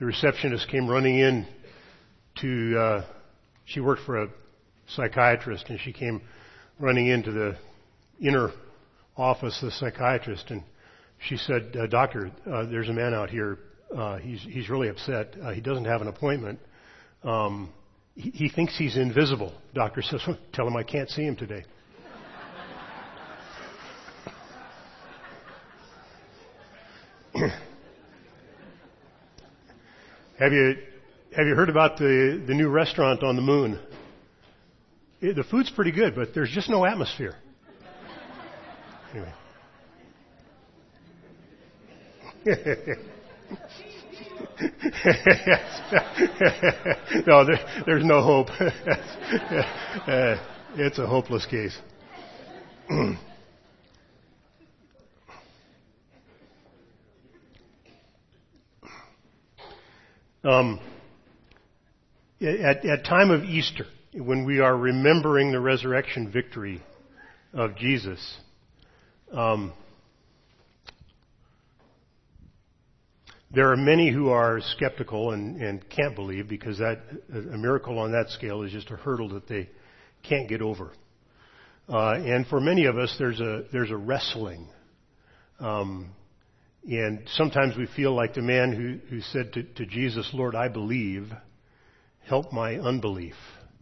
the receptionist came running in she worked for a psychiatrist, and she came running into the inner office of the psychiatrist, and she said, "Doctor, there's a man out here. He's really upset. He doesn't have an appointment. He thinks he's invisible." Doctor says, "Well, tell him I can't see him today." Have you heard about the new restaurant on the moon? The food's pretty good, but there's just no atmosphere. Anyway. No, there's no hope. It's a hopeless case. At time of Easter, when we are remembering the resurrection victory of Jesus, there are many who are skeptical and can't believe, because a miracle on that scale is just a hurdle that they can't get over. And for many of us, there's a wrestling. And sometimes we feel like the man who said to Jesus, "Lord, I believe, help my unbelief."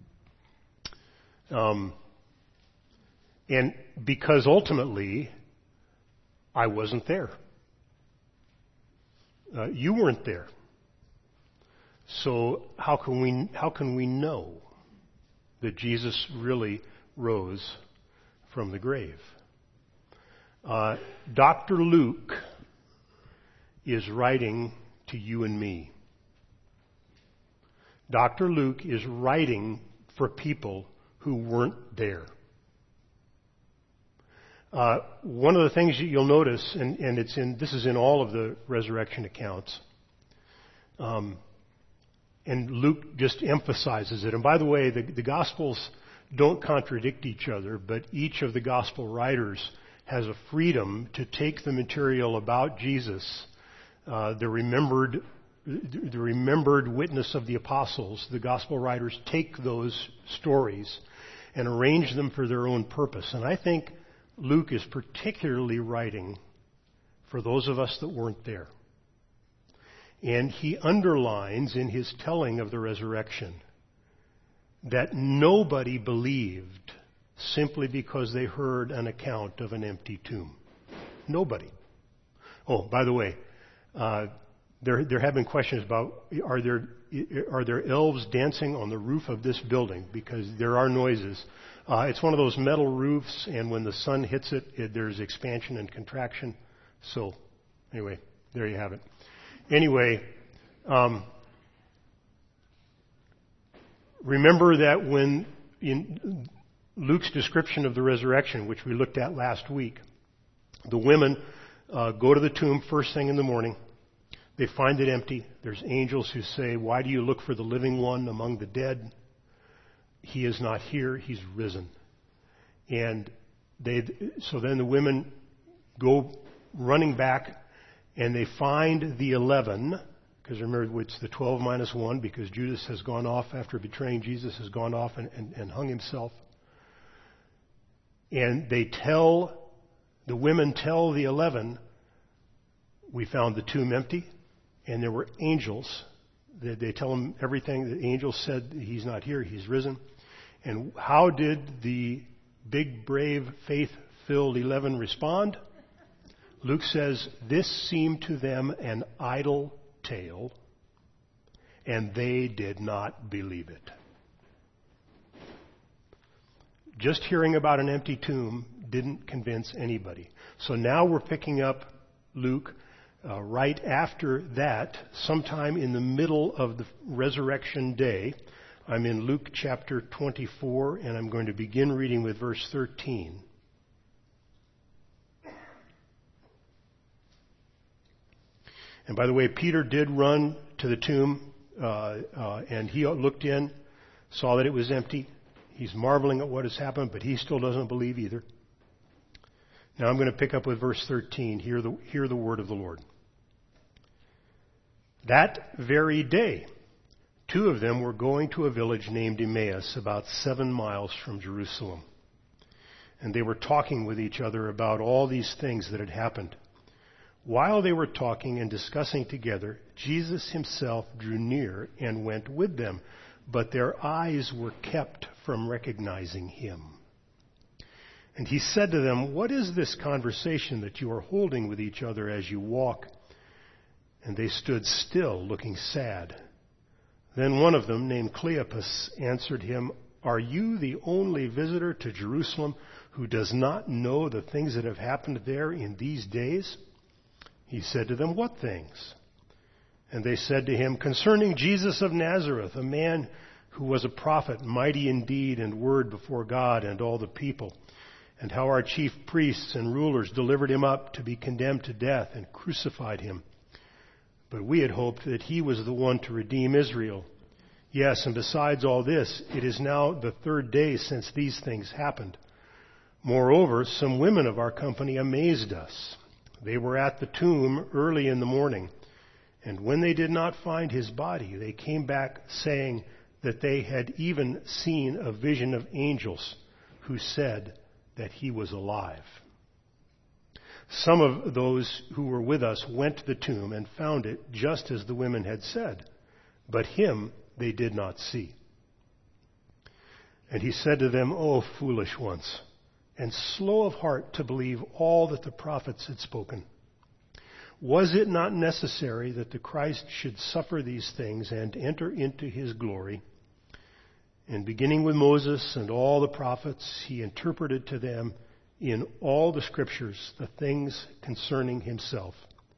And because ultimately, I wasn't there. You weren't there. So how can we know that Jesus really rose from the grave? Dr. Luke is writing to you and me. Dr. Luke is writing for people who weren't there. One of the things that you'll notice, and this is in all of the resurrection accounts, and Luke just emphasizes it. And by the way, the Gospels don't contradict each other, but each of the Gospel writers has a freedom to take the material about Jesus, the remembered witness of the apostles. The Gospel writers take those stories and arrange them for their own purpose. And I think Luke is particularly writing for those of us that weren't there. And he underlines in his telling of the resurrection that nobody believed simply because they heard an account of an empty tomb. Nobody. Oh, by the way, there have been questions about are there elves dancing on the roof of this building, because there are noises. It's one of those metal roofs, and when the sun hits it, there's expansion and contraction. So, anyway, there you have it. Anyway, remember that when in Luke's description of the resurrection, which we looked at last week, the women go to the tomb first thing in the morning. They find it empty. There's angels who say, "Why do you look for the living one among the dead? He is not here, he's risen." And so then the women go running back, and they find the 11, because remember, it's the 12 minus 1, because Judas has gone off after betraying Jesus, has gone off and hung himself. And the women tell the 11, "We found the tomb empty, and there were angels." They tell them everything. The angels said, "He's not here, he's risen." And how did the big, brave, faith-filled 11 respond? Luke says, "This seemed to them an idle tale, and they did not believe it." Just hearing about an empty tomb didn't convince anybody. So now we're picking up Luke right after that, sometime in the middle of the resurrection day. I'm in Luke chapter 24, and I'm going to begin reading with verse 13. And by the way, Peter did run to the tomb, and he looked in, saw that it was empty. He's marveling at what has happened, but he still doesn't believe either. Now I'm going to pick up with verse 13. Hear the word of the Lord. That very day, two of them were going to a village named Emmaus, about 7 miles from Jerusalem. And they were talking with each other about all these things that had happened. While they were talking and discussing together, Jesus himself drew near and went with them, but their eyes were kept from recognizing him. And he said to them, "What is this conversation that you are holding with each other as you walk?" And they stood still, looking sad. Then one of them, named Cleopas, answered him, "Are you the only visitor to Jerusalem who does not know the things that have happened there in these days?" He said to them, "What things?" And they said to him, "Concerning Jesus of Nazareth, a man who was a prophet, mighty in deed and word before God and all the people, and how our chief priests and rulers delivered him up to be condemned to death and crucified him. But we had hoped that he was the one to redeem Israel. Yes, and besides all this, it is now the 3rd day since these things happened. Moreover, some women of our company amazed us. They were at the tomb early in the morning, and when they did not find his body, they came back saying that they had even seen a vision of angels who said that he was alive. Some of those who were with us went to the tomb and found it just as the women had said, but him they did not see." And he said to them, "O foolish ones, and slow of heart to believe all that the prophets had spoken. Was it not necessary that the Christ should suffer these things and enter into his glory? And beginning with Moses and all the prophets, he interpreted to them in all the scriptures the things concerning himself."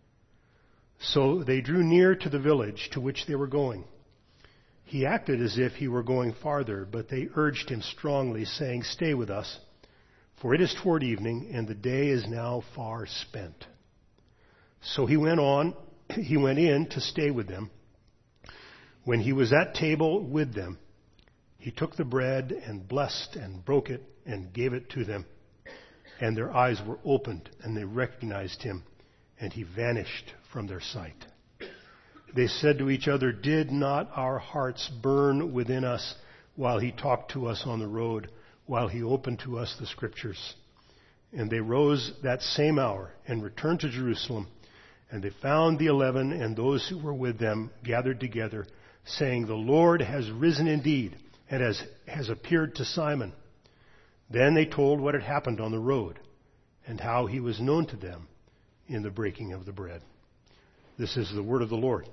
So they drew near to the village to which they were going. He acted as if he were going farther, but they urged him strongly, saying, "Stay with us, for it is toward evening, and the day is now far spent." So he went in to stay with them. When he was at table with them, he took the bread and blessed and broke it and gave it to them. And their eyes were opened, and they recognized him, and he vanished from their sight. They said to each other, "Did not our hearts burn within us while he talked to us on the road, while he opened to us the scriptures?" And they rose that same hour and returned to Jerusalem, and they found the 11 and those who were with them gathered together, saying, "The Lord has risen indeed, and has appeared to Simon." Then they told what had happened on the road, and how he was known to them in the breaking of the bread. This is the word of the Lord.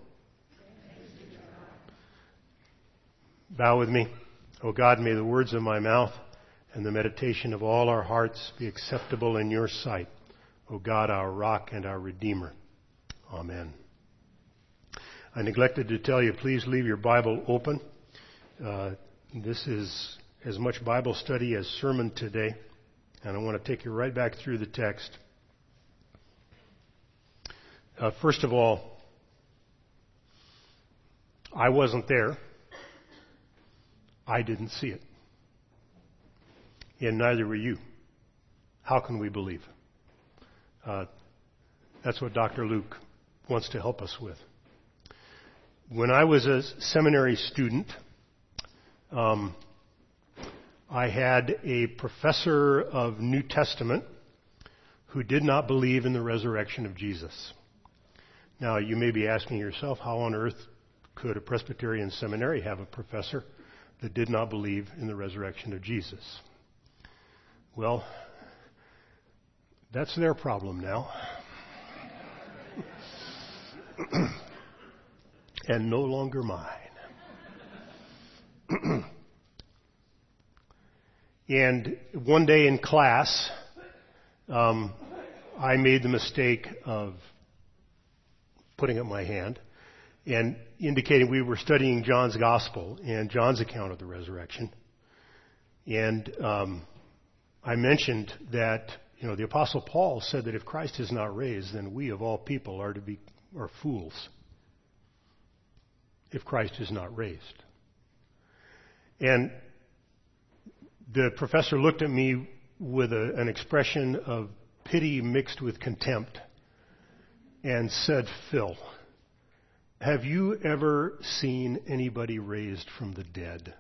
Bow with me. O God, may the words of my mouth and the meditation of all our hearts be acceptable in your sight, O God, our rock and our redeemer. Amen. I neglected to tell you, please leave your Bible open. This is as much Bible study as sermon today, and I want to take you right back through the text. First of all, I wasn't there. I didn't see it. And neither were you. How can we believe? That's what Dr. Luke wants to help us with. When I was a seminary student, I had a professor of New Testament who did not believe in the resurrection of Jesus. Now, you may be asking yourself, how on earth could a Presbyterian seminary have a professor that did not believe in the resurrection of Jesus? Well, that's their problem now. And no longer mine. And one day in class, I made the mistake of putting up my hand and indicating we were studying John's Gospel and John's account of the resurrection. And I mentioned that, the Apostle Paul said that if Christ is not raised, then we of all people are fools. If Christ is not raised. And the professor looked at me with an expression of pity mixed with contempt and said, "Phil, Have you ever seen anybody raised from the dead?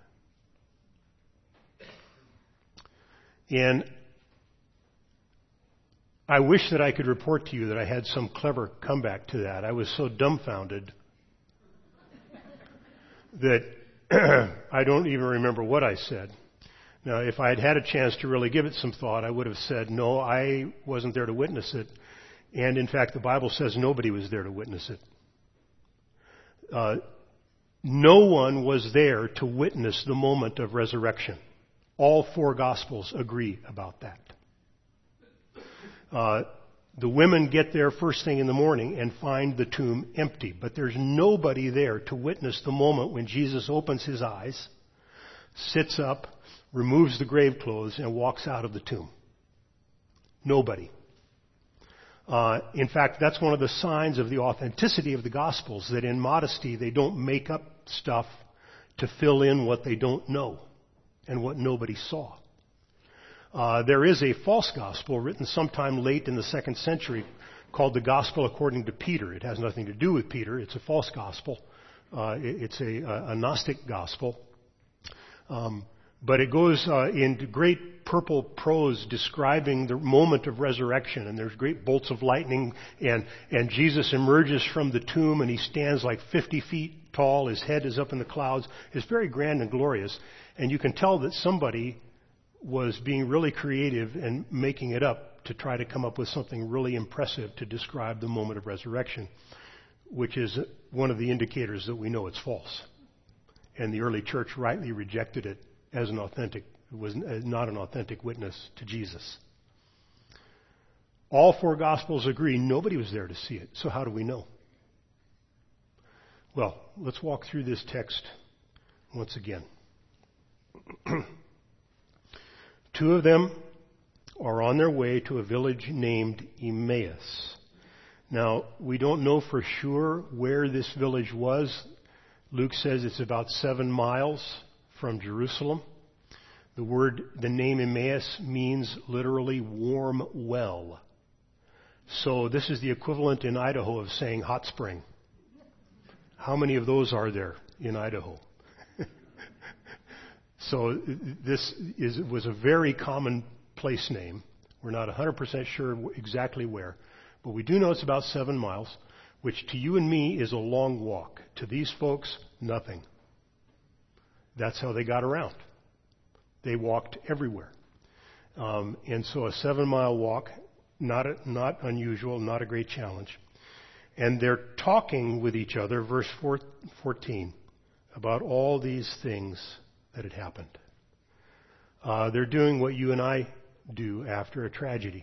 And I wish that I could report to you that I had some clever comeback to that. I was so dumbfounded that I don't even remember what I said. Now, if I had had a chance to really give it some thought, I would have said, no, I wasn't there to witness it. And in fact, the Bible says nobody was there to witness it. No one was there to witness the moment of resurrection. All four Gospels agree about that. The women get there first thing in the morning and find the tomb empty, but there's nobody there to witness the moment when Jesus opens his eyes, sits up, removes the grave clothes, and walks out of the tomb. Nobody. In fact, that's one of the signs of the authenticity of the Gospels, that in modesty they don't make up stuff to fill in what they don't know and what nobody saw. There is a false gospel written sometime late in the 2nd century called the Gospel according to Peter. It has nothing to do with Peter. It's a false gospel. It's a Gnostic gospel. But it goes into great purple prose describing the moment of resurrection, and there's great bolts of lightning, and Jesus emerges from the tomb, and he stands like 50 feet tall. His head is up in the clouds. It's very grand and glorious, and you can tell that somebody was being really creative and making it up to try to come up with something really impressive to describe the moment of resurrection, which is one of the indicators that we know it's false. And the early church rightly rejected it as was not an authentic witness to Jesus. All four Gospels agree nobody was there to see it. So how do we know? Well, let's walk through this text once again. Two of them are on their way to a village named Emmaus. Now, we don't know for sure where this village was. Luke says it's about 7 miles from Jerusalem. The name Emmaus means literally warm well. So this is the equivalent in Idaho of saying hot spring. How many of those are there in Idaho? So this was a very common place name. We're not 100% sure exactly where, but we do know it's about 7 miles, which to you and me is a long walk. To these folks, nothing. That's how they got around. They walked everywhere. And so a 7-mile walk, not unusual, not a great challenge. And they're talking with each other, verse 14, about all these things that had happened. They're doing what you and I do after a tragedy,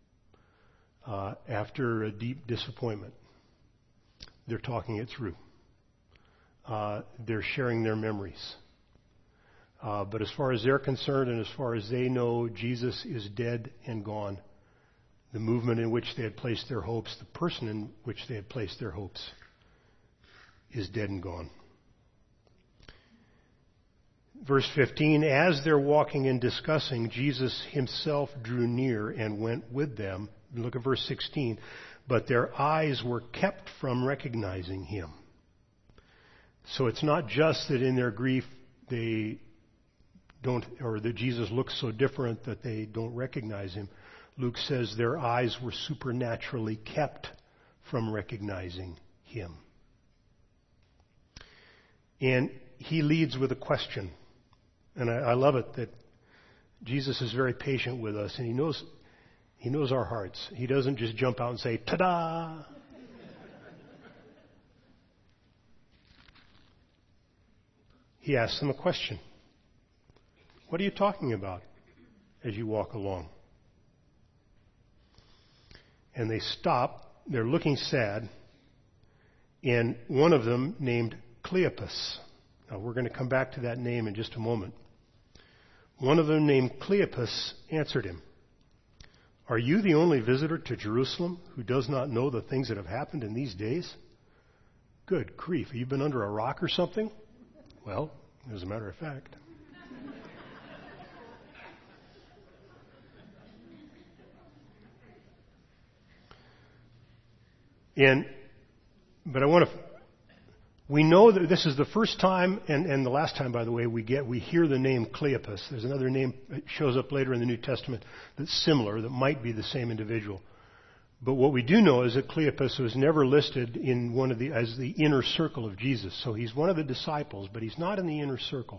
after a deep disappointment. They're talking it through. They're sharing their memories. But as far as they're concerned and as far as they know, Jesus is dead and gone. The movement in which they had placed their hopes, the person in which they had placed their hopes, is dead and gone. Verse 15, as they're walking and discussing, Jesus himself drew near and went with them. Look at verse 16. But their eyes were kept from recognizing him. So it's not just that in their grief they don't, or that Jesus looks so different that they don't recognize him. Luke says their eyes were supernaturally kept from recognizing him. And he leads with a question. And I love it that Jesus is very patient with us, and he knows our hearts. He doesn't just jump out and say, ta-da! He asks them a question. What are you talking about as you walk along? And they stop. They're looking sad. And one of them, named Cleopas. Now, we're going to come back to that name in just a moment. One of them, named Cleopas, answered him, are you the only visitor to Jerusalem who does not know the things that have happened in these days? Good grief, have you been under a rock or something? Well, as a matter of fact. But I want to We know that this is the first time, and the last time, by the way, we hear the name Cleopas. There's another name that shows up later in the New Testament that's similar, that might be the same individual. But what we do know is that Cleopas was never listed in as the inner circle of Jesus. So he's one of the disciples, but he's not in the inner circle.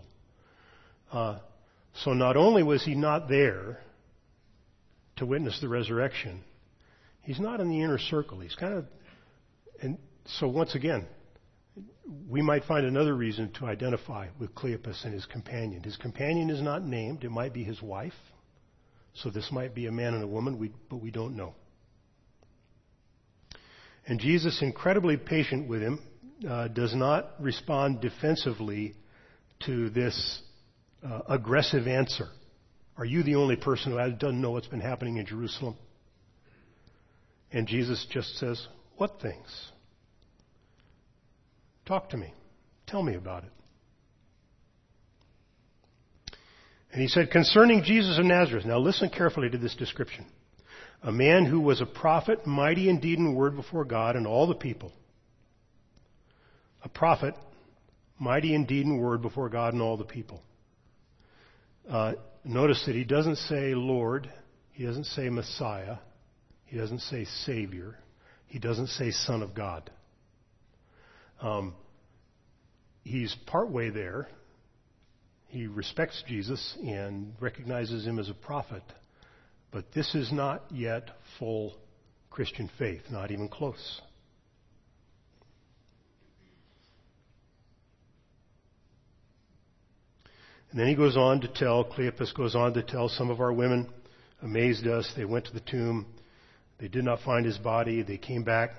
So not only was he not there to witness the resurrection, he's not in the inner circle. He's and so once again, we might find another reason to identify with Cleopas and his companion. His companion is not named. It might be his wife. So this might be a man and a woman, but we don't know. And Jesus, incredibly patient with him, does not respond defensively to this aggressive answer. Are you the only person who doesn't know what's been happening in Jerusalem? And Jesus just says, what things? Talk to me. Tell me about it. And he said, concerning Jesus of Nazareth. Now listen carefully to this description. A man who was a prophet, mighty in deed and word before God and all the people. A prophet, mighty in deed and word before God and all the people. Notice that he doesn't say Lord. He doesn't say Messiah. He doesn't say Savior. He doesn't say Son of God. He's partway there. He respects Jesus and recognizes him as a prophet. But this is not yet full Christian faith, not even close. And then Cleopas goes on to tell, some of our women amazed us. They went to the tomb. They did not find his body. They came back.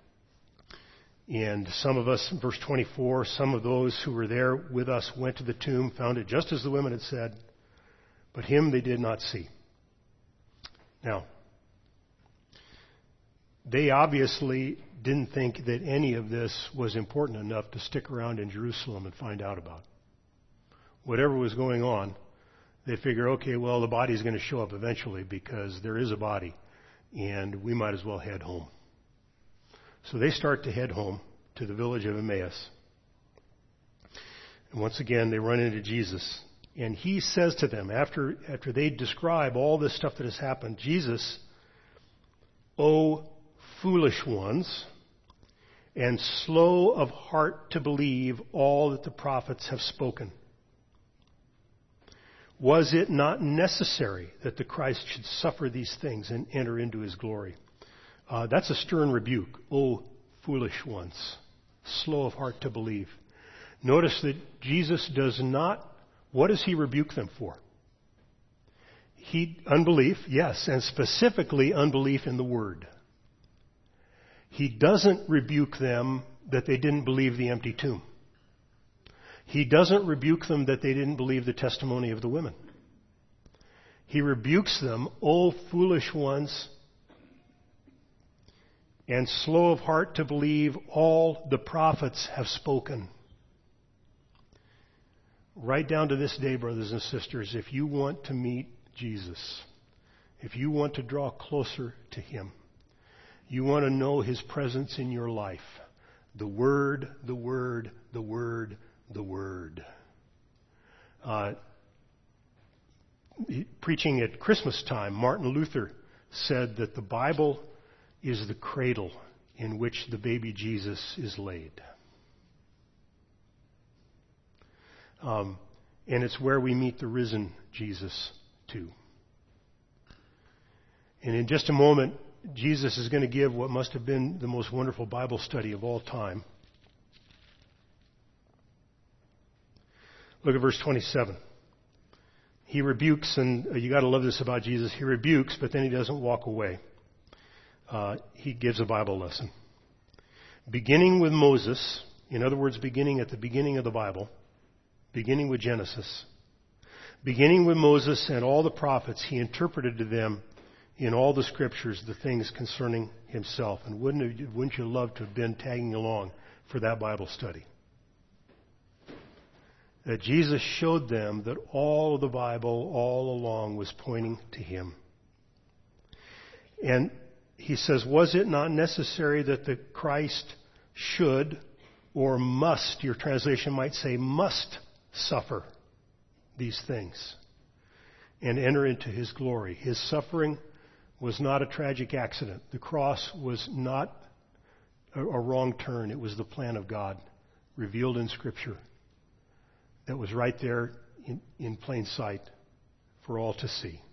And some of us, verse 24, some of those who were there with us went to the tomb, found it just as the women had said, but him they did not see. Now, they obviously didn't think that any of this was important enough to stick around in Jerusalem and find out about. Whatever was going on, they figure, okay, well, the body's going to show up eventually because there is a body, and we might as well head home. So they start to head home to the village of Emmaus. And once again, they run into Jesus. And he says to them, after they describe all this stuff that has happened, Jesus, O foolish ones, and slow of heart to believe all that the prophets have spoken. Was it not necessary that the Christ should suffer these things and enter into his glory? That's a stern rebuke. O foolish ones, slow of heart to believe. Notice that Jesus does not. What does he rebuke them for? Unbelief, yes, and specifically unbelief in the Word. He doesn't rebuke them that they didn't believe the empty tomb. He doesn't rebuke them that they didn't believe the testimony of the women. He rebukes them, O foolish ones, and slow of heart to believe all the prophets have spoken. Right down to this day, brothers and sisters, if you want to meet Jesus, if you want to draw closer to him, you want to know his presence in your life, the Word, the Word, the Word, the Word. Preaching at Christmas time, Martin Luther said that the Bible is the cradle in which the baby Jesus is laid. And it's where we meet the risen Jesus too. And in just a moment, Jesus is going to give what must have been the most wonderful Bible study of all time. Look at verse 27. He rebukes, and you got to love this about Jesus. He rebukes, but then he doesn't walk away. He gives a Bible lesson. Beginning with Moses, in other words, beginning at the beginning of the Bible, beginning with Genesis, beginning with Moses and all the prophets, he interpreted to them in all the scriptures the things concerning himself. And wouldn't you love to have been tagging along for that Bible study? That Jesus showed them that all of the Bible all along was pointing to him. And he says, was it not necessary that the Christ should, or must, your translation might say, must suffer these things and enter into his glory. His suffering was not a tragic accident. The cross was not a wrong turn. It was the plan of God revealed in Scripture that was right there in plain sight for all to see.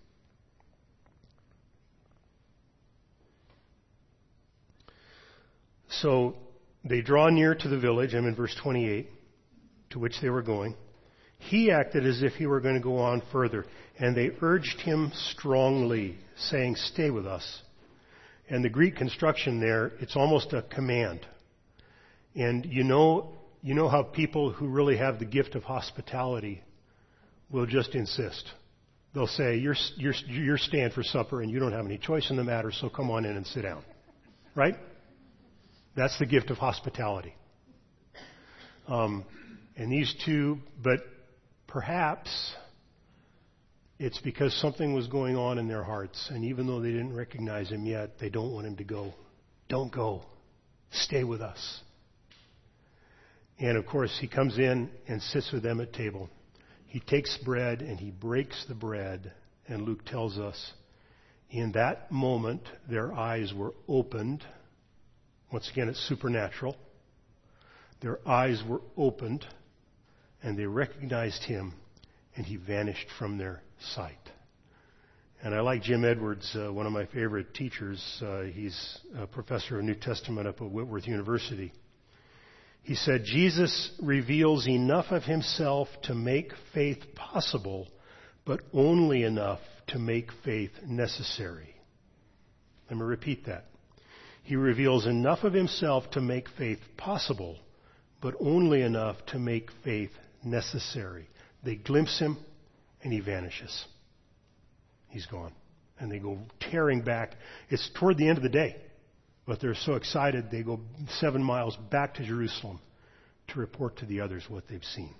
So they draw near to the village, I'm in verse 28, to which they were going. He acted as if he were going to go on further, and they urged him strongly, saying, "Stay with us." And the Greek construction there, it's almost a command. And you know how people who really have the gift of hospitality will just insist. They'll say, you're staying for supper and you don't have any choice in the matter, so come on in and sit down. Right? That's the gift of hospitality. And these two, but perhaps it's because something was going on in their hearts, and even though they didn't recognize him yet, they don't want him to go. Don't go. Stay with us. And of course, he comes in and sits with them at table. He takes bread and he breaks the bread, and Luke tells us, in that moment, their eyes were opened. Once again, it's supernatural. Their eyes were opened, and they recognized him, and he vanished from their sight. And I like Jim Edwards, one of my favorite teachers. He's a professor of New Testament up at Whitworth University. He said, Jesus reveals enough of himself to make faith possible, but only enough to make faith necessary. Let me repeat that. He reveals enough of himself to make faith possible, but only enough to make faith necessary. They glimpse him, and he vanishes. He's gone. And they go tearing back. It's toward the end of the day, but they're so excited they go 7 miles back to Jerusalem to report to the others what they've seen.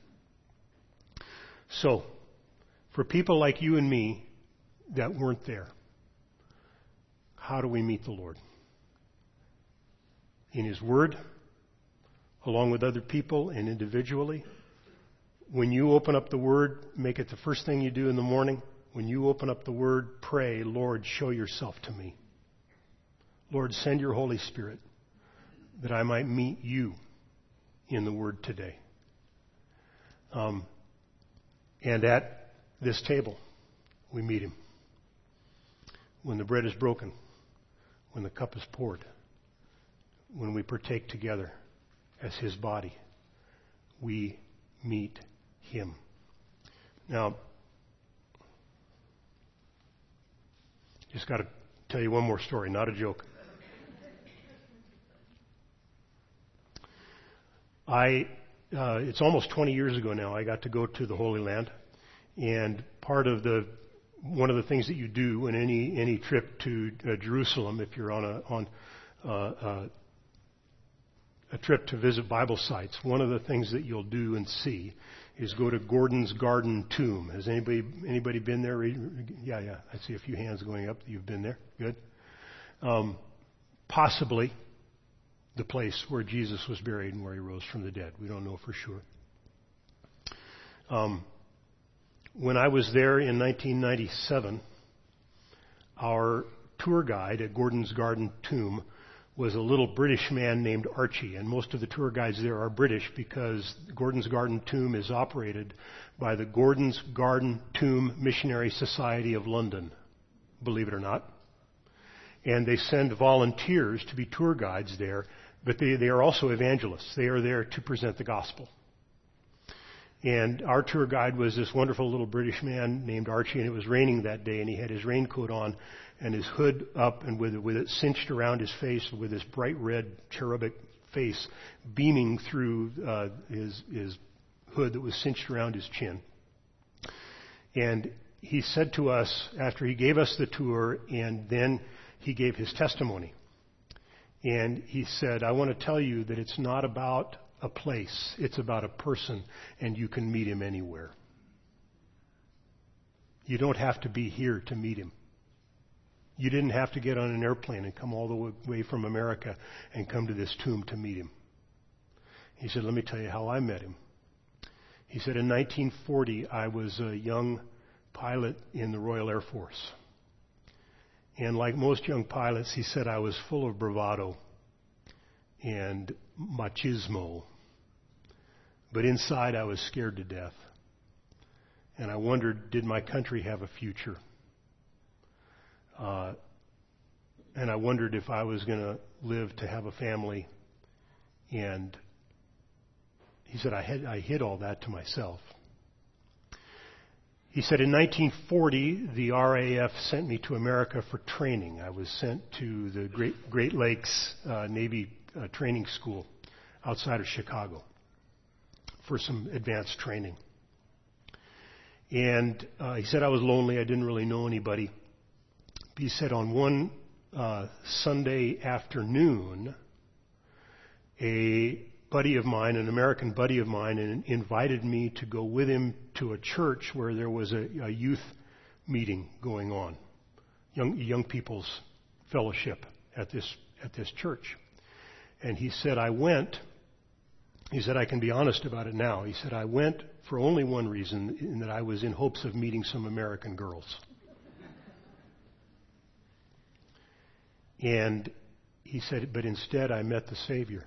So, for people like you and me that weren't there, how do we meet the Lord? In His Word, along with other people and individually. When you open up the Word, make it the first thing you do in the morning. When you open up the Word, pray, Lord, show yourself to me. Lord, send your Holy Spirit that I might meet you in the Word today. And at this table, we meet Him. When the bread is broken, when the cup is poured, when we partake together as His body, we meet Him. Now, just got to tell you one more story, not a joke. It's almost 20 years ago now, I got to go to the Holy Land, and one of the things that you do in any trip to Jerusalem, if you're on a trip to visit Bible sites, one of the things that you'll do and see is go to Gordon's Garden Tomb. Has anybody been there? Yeah. I see a few hands going up. You've been there. Good. Possibly the place where Jesus was buried and where He rose from the dead. We don't know for sure. When I was there in 1997, our tour guide at Gordon's Garden Tomb was a little British man named Archie, and most of the tour guides there are British because Gordon's Garden Tomb is operated by the Gordon's Garden Tomb Missionary Society of London, believe it or not. And they send volunteers to be tour guides there, but they are also evangelists. They are there to present the gospel. And our tour guide was this wonderful little British man named Archie, and it was raining that day, and he had his raincoat on and his hood up, and with it cinched around his face, with his bright red cherubic face beaming through his hood that was cinched around his chin. And he said to us, after he gave us the tour, and then he gave his testimony, and he said, I want to tell you that it's not about a place, it's about a person, and you can meet him anywhere. You don't have to be here to meet him. You didn't have to get on an airplane and come all the way from America and come to this tomb to meet him. He said, let me tell you how I met him. He said, in 1940, I was a young pilot in the Royal Air Force. And like most young pilots, he said, I was full of bravado and machismo. But inside, I was scared to death. And I wondered, did my country have a future? And I wondered if I was going to live to have a family. And he said, I hid all that to myself. He said, in 1940, the RAF sent me to America for training. I was sent to the Great Lakes Navy training school outside of Chicago for some advanced training. And he said, I was lonely. I didn't really know anybody. He said, on one Sunday afternoon, a buddy of mine, an American buddy of mine, invited me to go with him to a church where there was a youth meeting going on, young people's fellowship at this church. And he said, I went. He said, I can be honest about it now. He said, I went for only one reason, in that I was in hopes of meeting some American girls. And he said, but instead I met the Savior.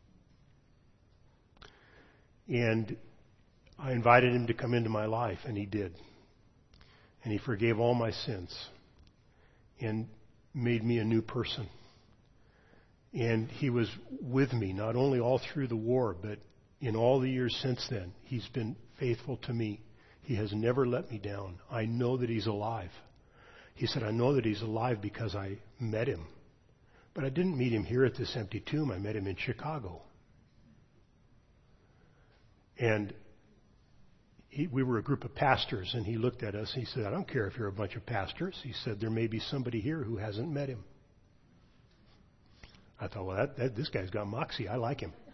And I invited him to come into my life, and he did. And he forgave all my sins and made me a new person. And he was with me, not only all through the war, but in all the years since then. He's been faithful to me. He has never let me down. I know that he's alive. He said, I know that he's alive because I met him. But I didn't meet him here at this empty tomb. I met him in Chicago. And we were a group of pastors, and he looked at us and he said, I don't care if you're a bunch of pastors. He said, there may be somebody here who hasn't met him. I thought, well, this guy's got moxie. I like him.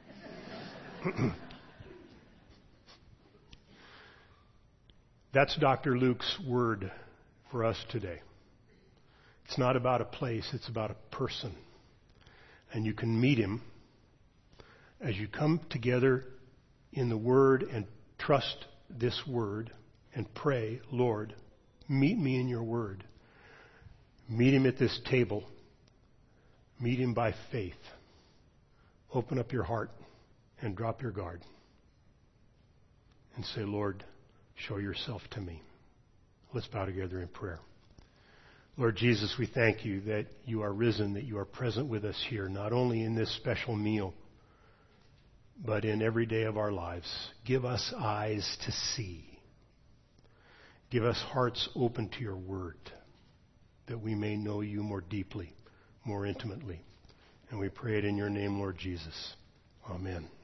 That's Dr. Luke's word for us today. It's not about a place, it's about a person. And you can meet him as you come together in the Word and trust this Word and pray, Lord, meet me in your Word. Meet him at this table. Meet him by faith. Open up your heart and drop your guard. And say, Lord, show yourself to me. Let's bow together in prayer. Lord Jesus, we thank you that you are risen, that you are present with us here, not only in this special meal, but in every day of our lives. Give us eyes to see. Give us hearts open to your word, that we may know you more deeply, more intimately. And we pray it in your name, Lord Jesus. Amen.